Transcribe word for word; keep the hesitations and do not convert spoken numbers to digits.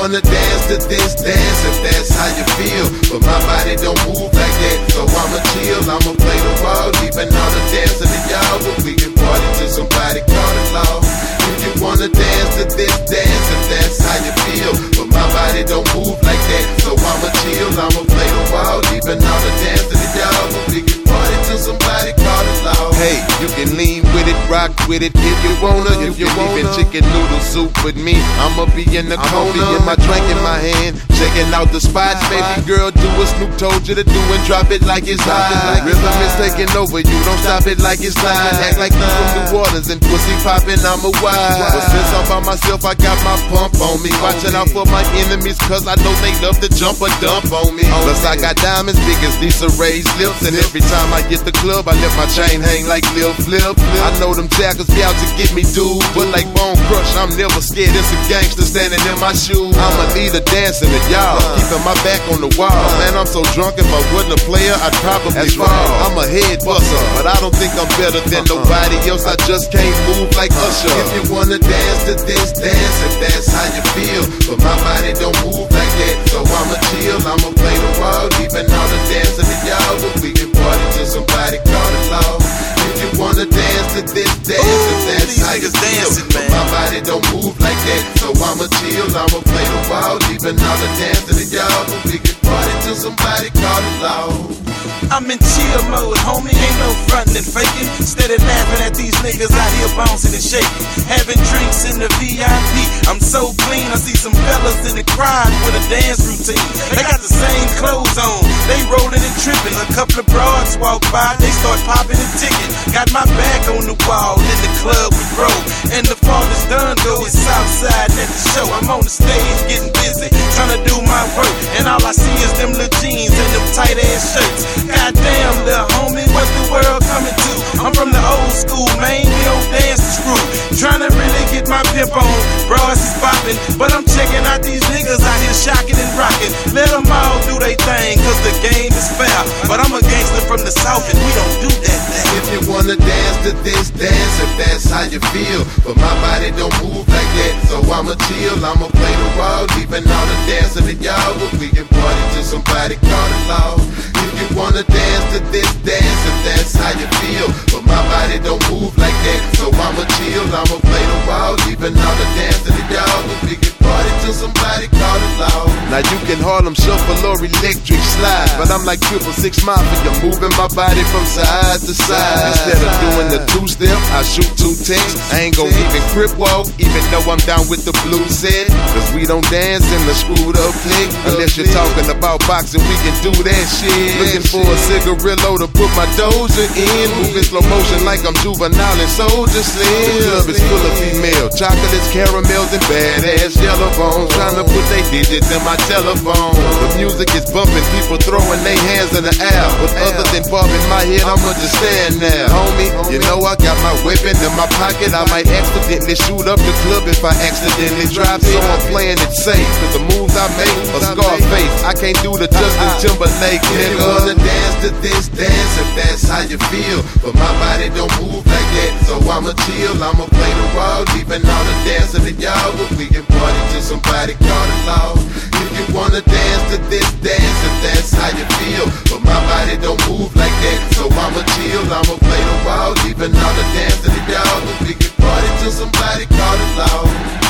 wanna dance to this, dance if that's how you feel. But my body don't move like that, so I'ma chill. I'ma play the wall, leaving all the dancing to y'all. But we can party till somebody call the law. If you wanna dance to this, dance if that's how you feel. But my body don't move like that, so I'ma chill. I'ma play the wall, leaving all the dancing to y'all. But we can party till somebody call the law. Hey, you can lean with it, rock with it if you wanna. If you want even chicken noodle soup with me, I'ma be in the corner, with my drink in my hand, checking out the spots. Baby girl, do what Snoop told you to do and drop it like it's hot. Rhythm is taking over you, don't stop it like it's not. Act like you from New Orleans and pussy popping, I'm a wild. But since I'm by myself, I got my pump on me. Watching out for my enemies, cause I know they love to jump or dump on me. Plus I got diamonds big as Lisa Ray's lips, and every time I get the club, I let my chain hang like Lil Flip. I know them jackers be out to get me, dude, but like Bone Crush, I'm never scared. It's a gangster standing in my shoes. I'm a leader dancing to y'all, keeping my back on the wall. Man, I'm so drunk, if I wasn't a player, I'd probably fall. I'm a head buster, but I don't think I'm better than nobody else. I just can't move like Usher. If you wanna dance to this, dance if that's how you feel. But my body don't move like that, so I'ma chill. I'ma play the wall, leaving all the dancing to y'all. But we can party till somebody call the law. If you wanna dance to this, dance if that's how you feel. But my body don't move like that, so I'ma chill. I'ma play the wall, leaving all the dancing to y'all. But we can party till somebody call the law. I'm in chill mode, homie, ain't no frontin' and faking. Steady laughing at these niggas out here bouncing and shaking. Having drinks in the V I P, I'm so clean. I see some fellas in the crowd with a dance routine. They got the same clothes on, they rolling and tripping. A couple of broads walk by, they start popping and ticking. Got my back on the wall, in the club we roll. And the farthest done go is Southside at the show. I'm on the stage getting busy, trying to do my work. And all I see is them little jeans and them tight ass shirts. Goddamn, little homie, what the world coming to? I'm from the old school, man, we don't dance the screw. Trying to really get my pimp on, bros is bopping. But I'm checking out these niggas out here shocking and rocking. Let them all do they thing, cause the game is fair. But I'm a gangster from the south and we don't do that thing. If you wanna dance to this, dance if that's how you feel. But my body don't move like that, so I'ma chill. I'ma play the wall, leaving all the dancing to y'all. But we can party till somebody call the law. If you wanna dance to this, dance if that's how you feel. But my body don't move like that, so I'ma chill. I'ma play the wall, leaving all the dancing to y'all. But we can party till somebody call the law. Now you can Harlem shuffle or electric slide, but I'm like triple six mafia, moving my body from side to side. Instead of doing the two-step, I shoot two ticks. I ain't gon' even crip walk, even though I'm down with the blue set. Cause we don't dance in the screwed up click. Unless you're talking about boxing, we can do that shit. Looking for a cigarillo to put my doja in. Moving slow motion like I'm juvenile and soldier slim. The club is full of female chocolates, caramels, and badass yellow bones. Trying to put they digits in my telephone. The music is bumping, people throwing their hands in the air. But other than bobbing my head, I'm understand now. Homie, you know I got my weapon in my pocket. I might accidentally shoot up the club if I accidentally drop it. So I'm playing it safe, cause the moves I make are Scarface. I can't do the Justin Timberlake, nigga. If you wanna dance to this, dance if that's how you feel. But my body don't move like that, so I'ma chill. I'ma play the wall, leaving all the dancing to y'all. But we can party till somebody call the law. If you wanna dance to this, dance if that's how you feel. But my body don't move like that, so I'ma chill. I'ma play the wall, leaving all the dancing to y'all. But we can party till somebody call the law.